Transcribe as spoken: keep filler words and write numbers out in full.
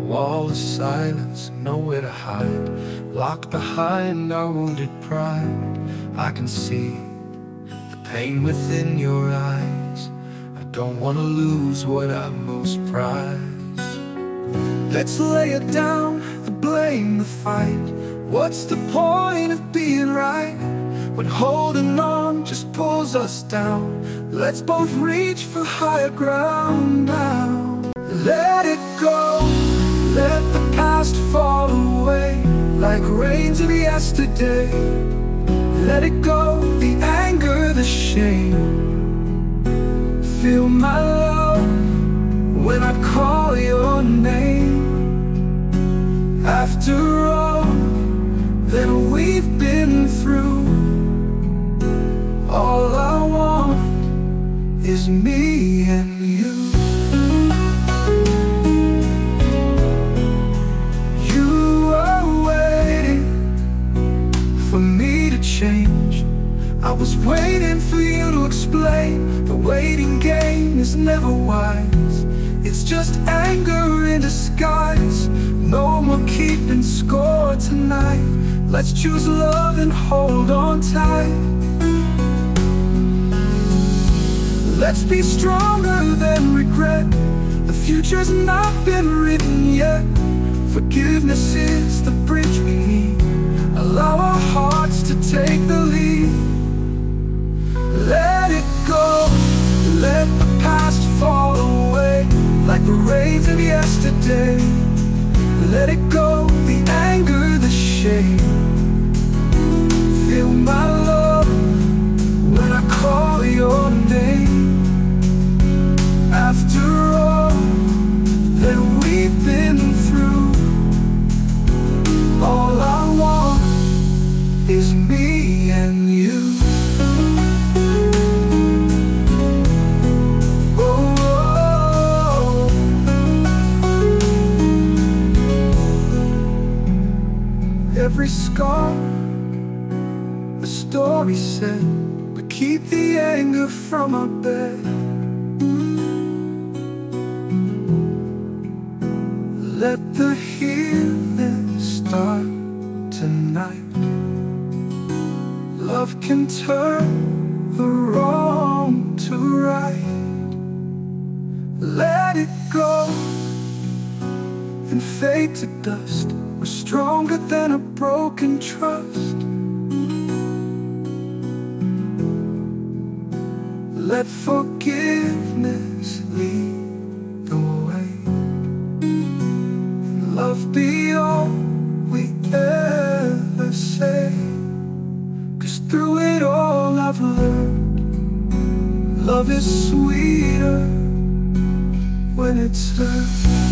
wall of silence, nowhere to hide. Locked behind our wounded pride, I can see the pain within your eyes. I don't want to lose what I most prize. Let's lay it down, the blame, the fight. What's the point of being right when holding on just pulls us down? Let's both reach for higher ground now. Let it go, let the past fall away like rains of yesterday. Let it go, the anger, the shame. Feel my love when I call your name. After all that we've been through, all I want is me and you. You are waiting for me to change. I was waiting for you to explain. The waiting game is never wise. It's just anger in disguise. No more keeping score tonight. Let's choose love and hold on tight. Let's be stronger than regret. The future's not been written yet. Forgiveness is the bridge we need. Allow our hearts to take the lead. Let it go, let the past fall away like the rains of yesterday. Let it go, the anger, the shame. Feel my love when I call your name. After all that we've been through, all I want is me and you. Oh, every scar, a story said, but keep the anger from our bed. Let the healing start tonight. Love can turn the wrong to right. Let it go and fade to dust. We're stronger than a broken trust. Let forgiveness lead the way. Love be all we ever say. 'Cause through it all I've learned love is sweeter when it's earned.